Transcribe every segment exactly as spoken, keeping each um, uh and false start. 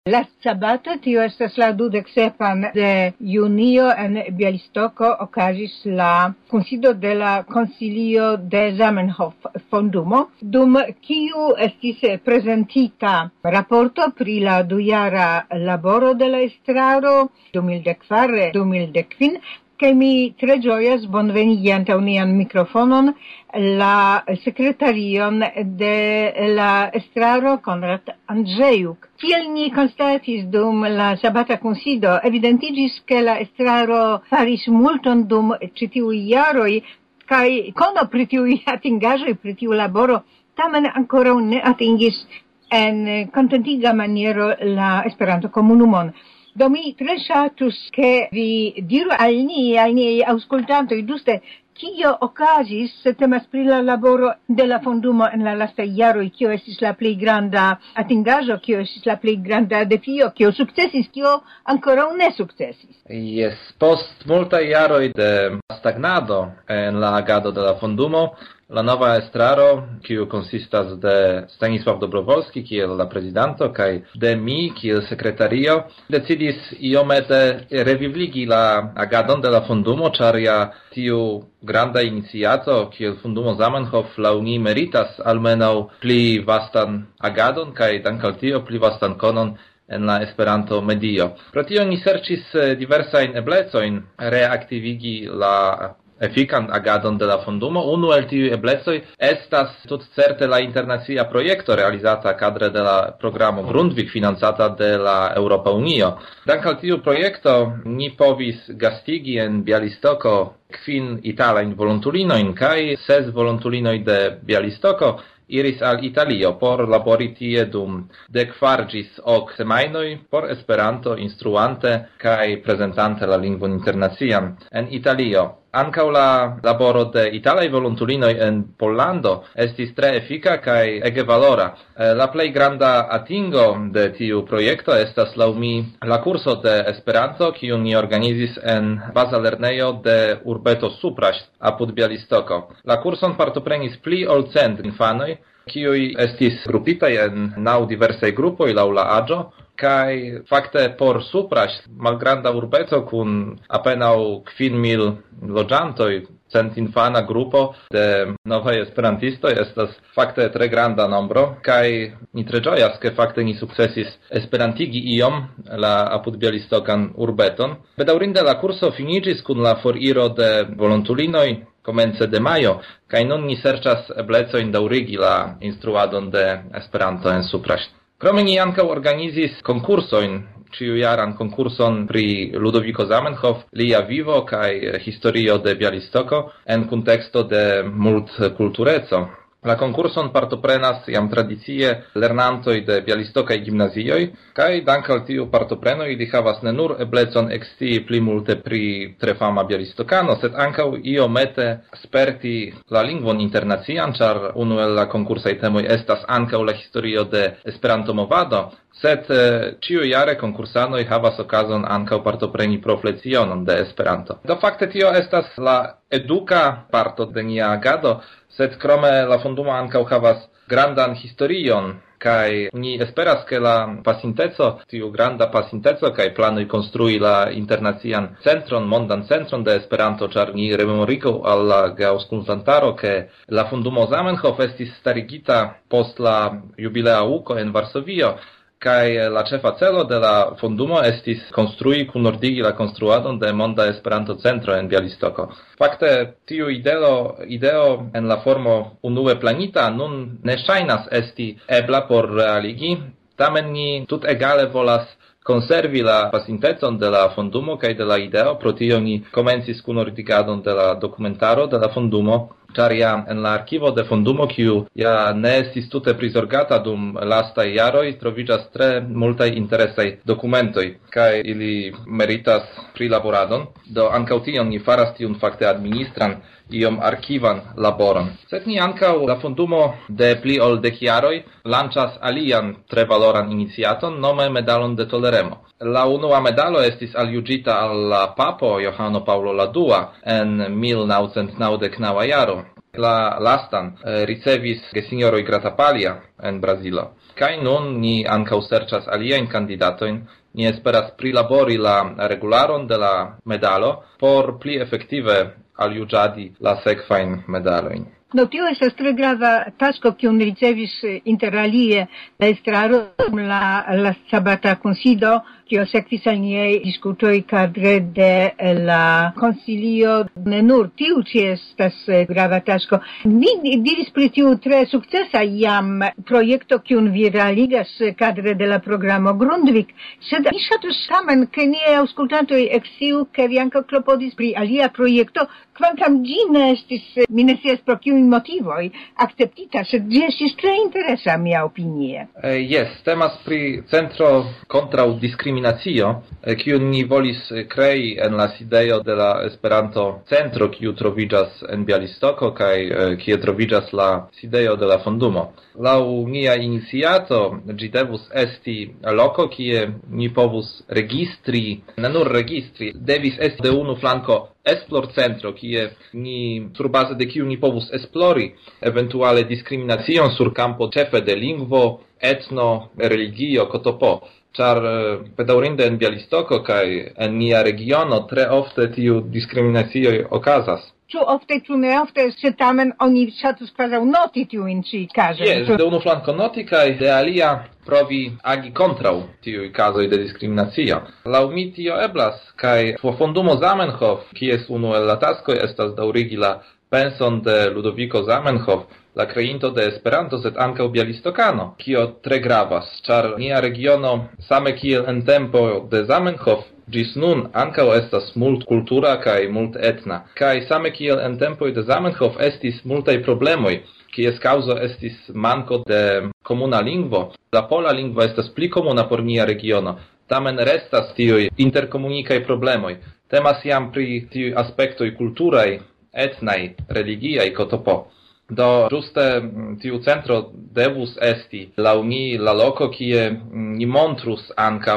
La sabata, tio estas la dudek sepan de junio en Bialystoko okazis la kunsido de la Konsilio de Zamenhof Fondumo, dum kiu estis prezentita raporto pri la dujara laboro de la estraro du mil kvar du mil kvin, che mi tre gioias bonvenigi ante unian microfonon la secretarion de la estraro Konrad Andrzejuk. Kiel ni constatis dum la sabata consido, evidentigis che la estraro faris multon dum citiu iaroi, kai kono pri tiui atingajoi, pri tiu laboro, tamen ancora ne atingis en contentiga maniero la Esperanto comunumon. Do mi tre ŝatus, che vi diru al ni, al niei aŭskultantoj, ĝuste kio okazis, se temas pri la laboro de la fondumo en la lastaj jaroj, kio estis la plej granda atingaĵo, kio estis la plej granda defio, kio sukcesis, kio ankoraŭ ne sukcesis. Yes, post multaj jaroj de stagnado en la agado de la fondumo, la nova estraro, kiu konsistas de Stanisław Dobrowolski, kiel la prezidanto, kaj de mi, kiel sekretario, decidis iomete revivligi la agadon de la fondumo, ĉar ja tiu granda iniciato, kiel Fondumo Zamenhof, laŭ ni meritas almenaŭ pli vastan agadon, kaj dank al tio pli vastan konon en la Esperanto medio. Pro tio ni serĉis diversajn eblecojn reaktivigi la efikan agadon de la fondumo. Unu el tiuj eblecoj estas tutcerte la internacia projekto realizata kadre de la programo Grundvik financata de la Eŭropa Unio. Dank al tiu projekto ni povis gastigi en Bialystoko kvin italajn volontulinojn kaj ses volontulinoj de Bialystoko iris al Italio por labori tie dum dek kvar ĝis ok semajnoj por Esperanto instruante kaj prezentante la lingvon internacian en Italio. Ankaŭ la laboro de italaj volontulinoj en Pollando estis tre efika kaj ege valora. La plej granda atingo de tiu projekto estas laŭ mi la kurso de Esperanto, kiun ni organizis en baza lernejo de urbeto Supraść apud Bialystoko. La kurson partoprenis pli ol cent infanoj, kiuj estis grupitaj en naŭ diversaj grupoj laŭ la aĝo, kaj fakte por Supraść, malgranda urbeto kun apenaŭ kvin mil loĝantoj, centinfana grupo de novaj esperantistoj estas fakte tre granda nombro, kaj ni tre ĝojas, ke fakte ni sukcesis esperantigi iom la apud Bialystokan urbeton. Bedaŭrinde la kurso finiĝis kun la foriro de volontulinoj komence de majo, kaj nun ni serĉas eblecojn daŭrigi la instruadon de Esperanto en Supraść. Krome ni ankaŭ organizis konkursojn, ĉiujaran konkurson pri Ludoviko Zamenhof, lia vivo kaj historio de Bialystoko en kunteksto de multkultureco. La konkurson partoprenas jam tradicie lernantoj de bialystokaj gimnazioj, kaj dank al tiu partopreno ili havas ne nur eblecon ekscii pli multe pri tre fama bialystokano, sed ankaŭ iomete sperti la lingvon internacian, ĉar unu el la konkursaj temoj estas ankaŭ la historio de Esperanto-movado, sed ĉiujare konkursanoj havas okazon ankaŭ partopreni proflecionon de Esperanto. Do fakte tio estas la eduka parto de nia agado, sed krome la fondumo ankaŭ havas grandan historion, kaj ni esperas, ke la pasinteco, tiu granda pasinteco kaj planoj konstrui la internacian centron, mondan centron de Esperanto, ĉar ni rememorigu al la geaŭskultantaro, ke la fondumo Zamenhof estis starigita post la jubilea uko en Varsovio, kaj la ĉefa celo de la fondumo estis konstrui kunordigi la konstruadon de monda Esperanto-centro en Bialystoko. Fakte, tiu ideo, ideo en la formo unue planita nun ne ŝajnas esti ebla por realigi, tamen ni tutegale volas konservi la pasintecon de la fondumo kaj de la ideo, pro tio ni komencis kunordigadon de la dokumentaro de la fondumo, ĉar ja en la arkivo de fondumo, kiu ja ne estis tute prizorgata dum lastaj jaroj, troviĝas tre multaj interesaj dokumentoj, kaj ili meritas prilaboradon. Do ankaŭ tion ni faras tiun fakte administran iom arkivan laboron. Sed ni ankaŭ la fondumo de pli ol dek jaroj lanĉas alian tre valoran iniciaton, nome medalon de toleremo. La unua medalo estis aljuĝita al la papo Johano Paulo la dua en mil naŭcent naŭdek naŭa jaro. La lastan eh, ricevis gesinjoroj Gratapalia en Brazilo. Kaj nun ni ankaŭ serĉas aliajn kandidatojn, ni esperas prilabori la regularon de la medalo por pli efektive aljuĝadi la sekvajn medalojn. No, tio estas tre grava tasko kiun ricevis inter alie la estraro la, la sabata kunsido, kio sekvis al niaj diskutoj kadre de la konsilio. Ne nur tiu ĉi estas grava tasko. Vi diris pri tiu tre sukcesa jam projekto kiun vi realigas kadre de la programo Grundvik, sed mi ŝatus tamen ke niaj aŭskultantoj eksciu ke vi ankaŭ klopodis pri alia projekto, kvankam ĝi ne estis, mi ne scias pro kiuj motivoj, akceptita, sed ĝi estis tre interesa, mia opinie. Eh, yes, temas pri centro kontraŭ diskriminacio, eh, kiun ni volis krei en la sidejo de la Esperanto centro, kiu troviĝas en Bialistoko kaj eh, kie troviĝas la sidejo de la fondumo. Laŭ nia iniciato ĝi devus esti loko kie ni povus registri, ne nur registri, devis esti de unu flanko esplor centro, kie ni surbase de kiu ni povus esplori eventuale diskriminacion sur campo ĉefe de lingvo, etno, religio, kotopo. Ĉar bedaŭrinde en Bialistoko kaj en nia regiono tre ofte tiu diskriminacioj okazas. Ĉu ofte, ĉu ne ofte, sed tamen oni ŝatus kvazaŭ noti tiujn ĉi kazojn. Jes, de unu flanko noti kaj de alia provi agi kontraŭ tiuj kazoj de diskriminacio. Laŭ mi tio eblas, kaj fondumo Zamenhof, kies unu el la taskoj estas daŭrigi la penson de Ludoviko Zamenhof, la kreinto de Esperanto, sed ankaŭ bialistokano, kio tre gravas, ĉar nia regiono, same kiel en tempo de Zamenhof, ĝis nun ankaŭ estas multkultura kaj multetna. Kaj same kiel en tempoj de Zamenhof estis multaj problemoj, kies kaŭzo estis manko de komuna lingvo. La pola lingvo estas pli komuna por nia regiono, tamen restas tiuj interkomunikaj problemoj. Temas jam pri tiuj aspektoj kulturaj, etnaj, religiaj kotopo. Do ĝuste tiu centro devus esti laŭ mi la loko, kie ni montrus ankaŭ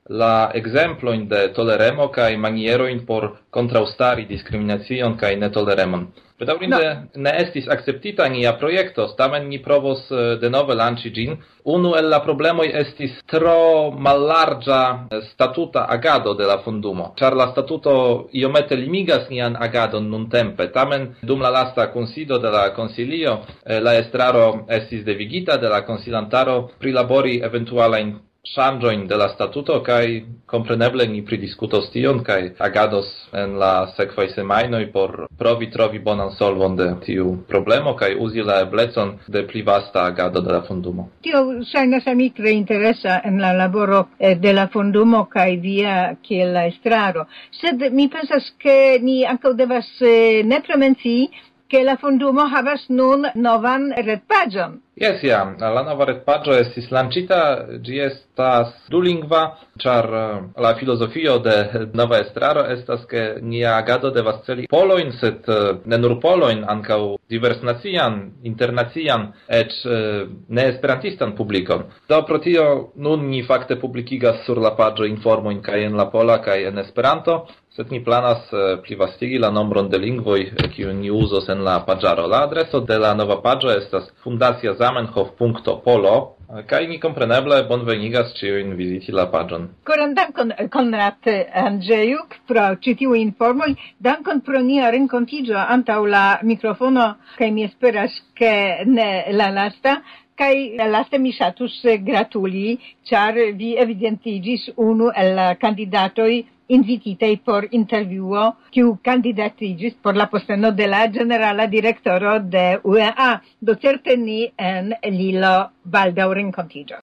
la ekzemplojn de toleremo kaj manierojn por kontraŭstari diskriminacion kaj netoleremon. Bedaŭrinde no. ne estis akceptita nia projekto, tamen ni provos denove lanĉi ĝin. Unu el la problemoj estis tro mallarĝa statuta agado de la fondumo, ĉar la statuto iomete limigas nian agadon nuntempe. Tamen dum la lasta kunsido de la konsilio la estraro estis devigita de la konsilantaro prilabori eventualajn ŝanĝojn de la statuto kaj kompreneble ni pridiskutos tion kaj agados en la sekvaj semajnoj por provi trovi bonan solvon de tiu problemo kaj uzi la eblecon de pli vasta agado de la fondumo. Tio ŝajnas al mi tre interesa en la laboro de la fondumo kaj via kiel la estraro. Sed mi pensas ke ni ankaŭ devas nepre mencii ke la fondumo havas nun novan retpaĝon. Yes, ja, la nova retpaĝo estis lanĉita, ĝi estas dulingva, ĉar la filozofio de nova estraro estas ke nia agado devas celi polojn, sed ne nur polojn, ankaŭ diversnacian, internacian, eĉ neesperantistan publikon. Do pro tio nun ni fakte publikigas sur la paĝo informojn kaj en la pola kaj en Esperanto, sed ni planas plivastigi la nombron de lingvoj, kiujn ni uzos en la paĝaro. La adreso de la nova paĝo estas fundacia zamenhof punkto polo, kaj ni kompreneble bonvenigas ĉiujn viziti la paĝon. Koran dankon, Konrad Andrzejuk, pro ĉi tiuj informoj. Dankon pro nia renkontiĝo antaŭ la mikrofono, kaj mi esperas, ke ne la lasta. Kaj laste mi ŝatus gratuli, ĉar vi evidentiĝis unu el la kandidatoj invititei por intervjuo, kiu kandidatiĝis por la posteno de la ĝenerala direktoro de U E A. Do certe ni en Lilo baldaŭ renkontiĝos.